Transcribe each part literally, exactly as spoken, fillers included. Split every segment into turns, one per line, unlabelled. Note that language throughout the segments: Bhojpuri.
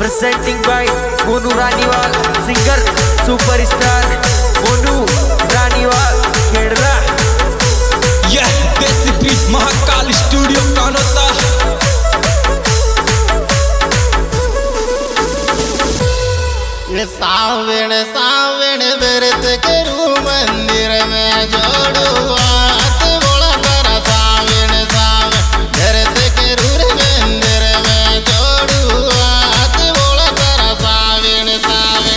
presenting by Monu Raniwal, singer superstar Monu Raniwal, Kerala.
यह देसी बीट महाकाल स्टूडियो कानोता।
ये सावण सावण व्रत करूं मंदिर में जोड़ू हाथ बोला तारा सावण सावण व्रत करूं रे मंदिर में जोड़ू हाथ बोला तारा सावण सावण।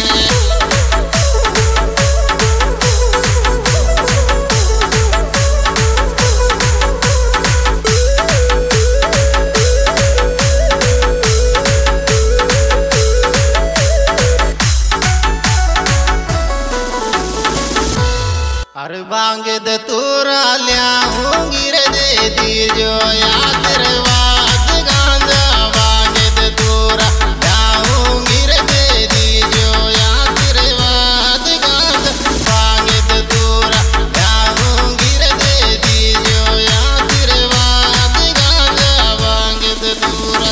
अरे बांग दतूरा ल्याऊंगी रे दे दीजो आशीर्वाद गांजा बांग दतूरा ल्याऊंगी रे दे दीजो आशीर्वाद गांजा बांग दतूरा ल्याऊंगी रे दे दीजो आशीर्वाद गांजा बांग दतूरा।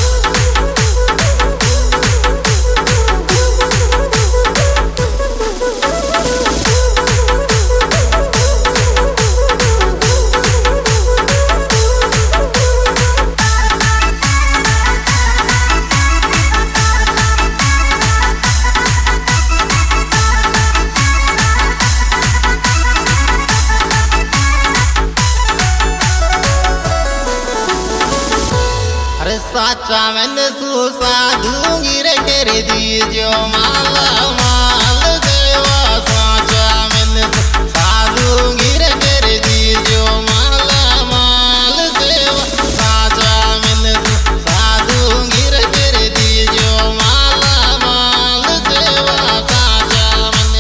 अरे साचा मैंने सुसाधूंगी रे कर दीजो माला माल सेवा साचा मैंने साधूंगी रे कर दीजो माला माल सेवा साचा मैंने साधूंगी रे कर दीजो माला माल सेवा साचा मैंने।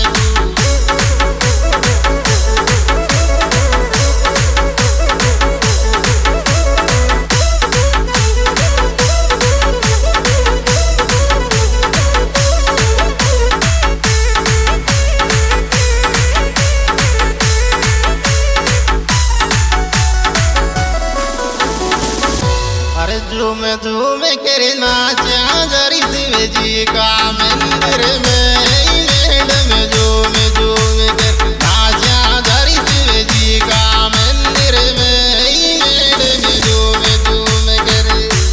अरे झूम झूम कर नाचा जरी शिव जी का मंदिर में मैडम झूम झूम कर नाचा जरी शिव जी का मंदिर में मैडम झूम झूम कर।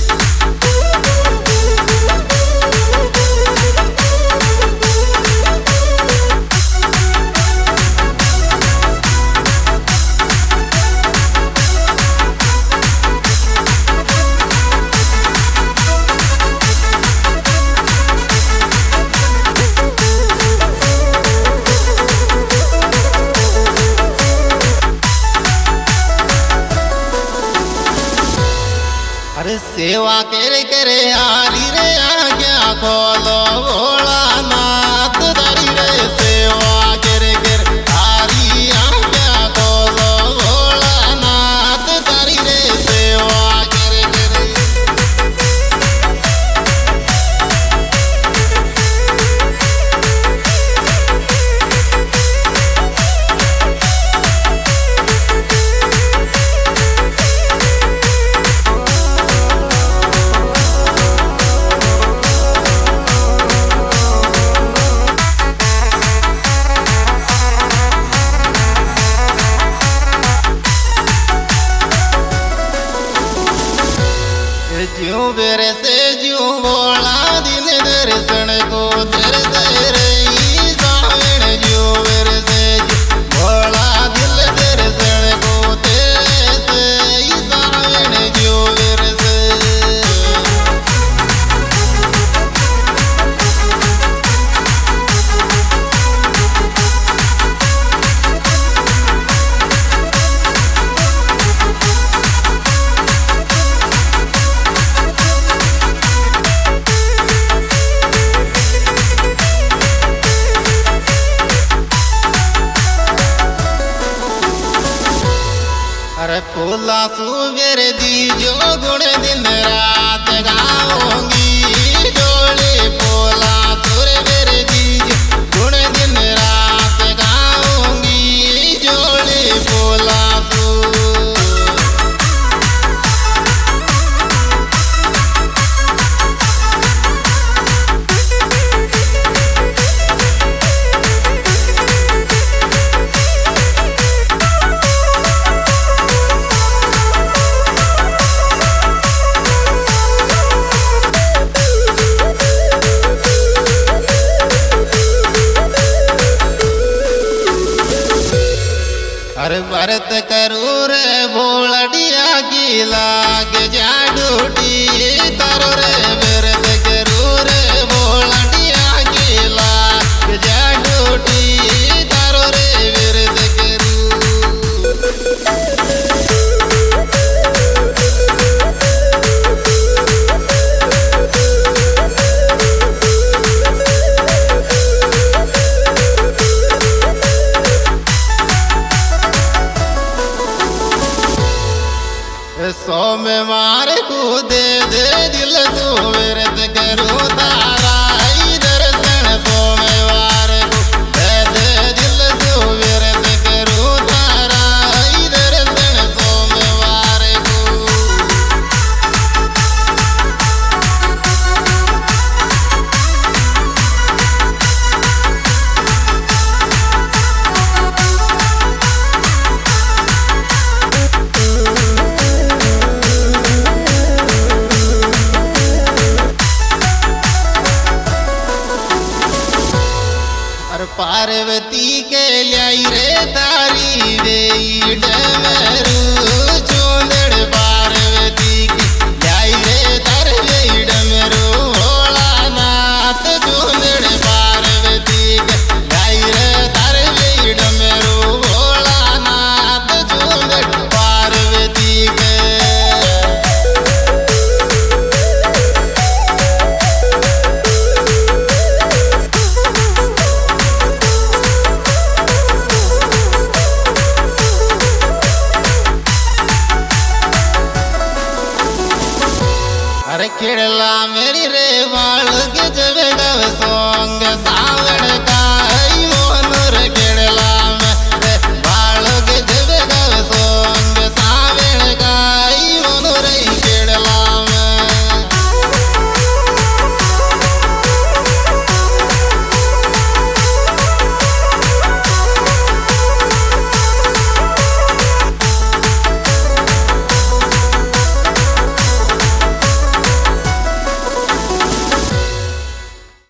अरे सेवा करे करे आरी रे आज्ञा खोलो भोला नाथ दारी रे सेवा करे करे आरी आज्ञा खोलो भोला नाथ दारी रे सेवा करे करे। ज्यों बेरे से ज्यों बोला दिन दर्शन को दर्द रही सावण ज्यों बेरे से ज्यों बोला दिल दर्शन को तेरे से सावण ज्यों बेरे से। अरे फूला सुबेर दीजो गुण दिन रात गाऊंगी जोड़े फूला सुबेर दीजो गुण दिन रात गाऊंगी जोड़े फूला सु। व्रत करू रे भोलडिया की लाग जा डूटी तारो रे व्रत करू रे भोलडिया की लाग जा डूटी तारो रे व्रत करू। सो में मार को दे दे दिल को व्रत करो तारा दर्शन सो में मार को दे दे दिल को व्रत करो तारा दर्शन सो में मार को। पार्वती के लाई रे तारी वे डमरू चोंदड़ पार्वती के लाई रे तार वे डमरू भोला नाथ चोंदड़ पार्वती के लाई रे तार वे डमरू भोला नाथ चोंदड़ पार्वती के। अरे खेड़ला मेरी रे बाल के जब गव सोंग सा